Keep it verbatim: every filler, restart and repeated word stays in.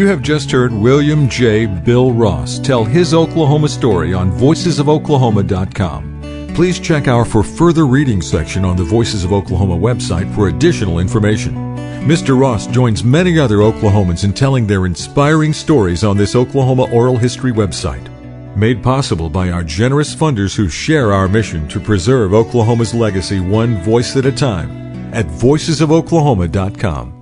have just heard William J. Bill Ross tell his Oklahoma story on voices of oklahoma dot com. Please check our For Further Reading section on the Voices of Oklahoma website for additional information. Mister Ross joins many other Oklahomans in telling their inspiring stories on this Oklahoma Oral History website. Made possible by our generous funders who share our mission to preserve Oklahoma's legacy one voice at a time at voices of oklahoma dot com.